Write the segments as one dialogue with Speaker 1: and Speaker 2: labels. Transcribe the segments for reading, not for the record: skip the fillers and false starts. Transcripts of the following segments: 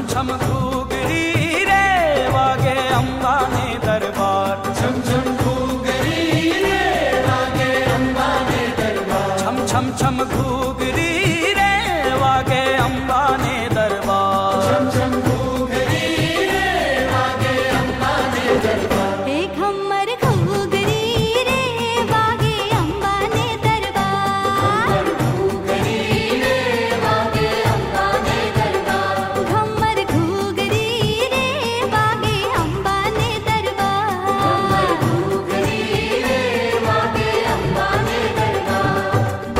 Speaker 1: छम घूगरी रे वागे अंबाने दरबार।
Speaker 2: छम छम घूगरी रे वागे अंबाने दरबार।
Speaker 1: छम छम छम घूगरी रे वागे अंबाने दरबार।
Speaker 2: छम छम घूगरी रे वागे अंबाने दरबार।
Speaker 3: एक हमर घूगरी रे वागे अंबाने दरबार।
Speaker 2: घूगरी रे वागे अंबाने दरबार।
Speaker 3: हमर घूगरी रे वागे अंबाने दरबार।
Speaker 2: घूगरी रे वागे अंबाने दरबार।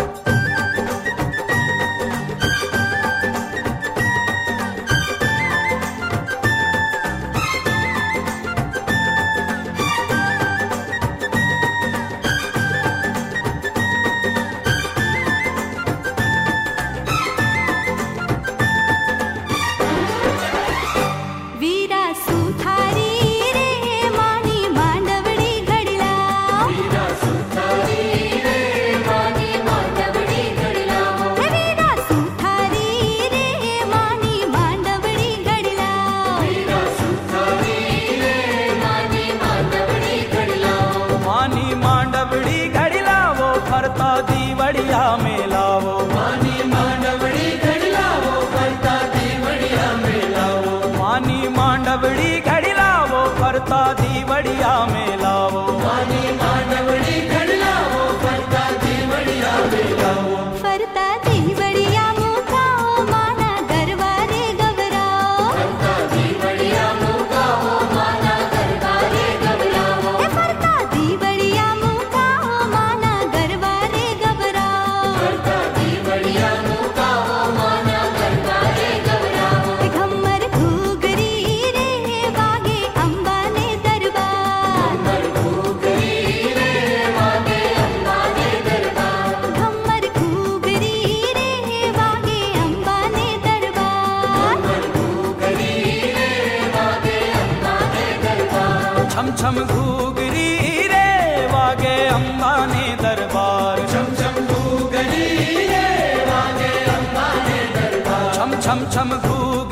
Speaker 3: वीरा सुथारी रे मानी मांडवड़ी घड़ला।
Speaker 2: वीरा सुथारी रे मानी मांडवड़ी घड़ला।
Speaker 3: वीरा सुथारी रे मानी मांडवड़ी घड़ला।
Speaker 2: वीरा सुथारी रे मानी मांडवड़ी घड़ला।
Speaker 1: मानी मांडवड़ी घड़िला वो फरता दीवड़िया में लावो।
Speaker 2: मानी मांडवड़ी घड़ला वो फरता दीवड़िया में लावो।
Speaker 1: मानी मांडवड़ी घड़िला वो फरता दीवड़िया में लावो।
Speaker 2: मानी मांडवड़ी घड़ला वो फरता दीवड़िया में लावो।
Speaker 3: फरता दीवड़िया मुखाओ माना दरबारे गवराओ।
Speaker 2: फरता दीवड़िया मुकाओ माना दरबारे घबराओ।
Speaker 3: फरता दीवड़िया मुखाओ माना दरबारे गवराओ।
Speaker 2: फरता दीवड़िया मुकाओ माना दरबारे घबराओ।
Speaker 3: घम्मर घूगरी रे वागे अंबाने दरबार।
Speaker 2: घूगरी रे वागे अंबाने दरबार।
Speaker 3: घम्मर घूगरी रे वागे अंबाने दरबार।
Speaker 2: घूगरी रे वागे अंबाने दरबार।
Speaker 1: छम छम घूगरी रे वागे अंबाने दरबार।
Speaker 2: छम छम घूगरी रे वागे अंबाने दरबार।
Speaker 1: छम छम छम घूगरी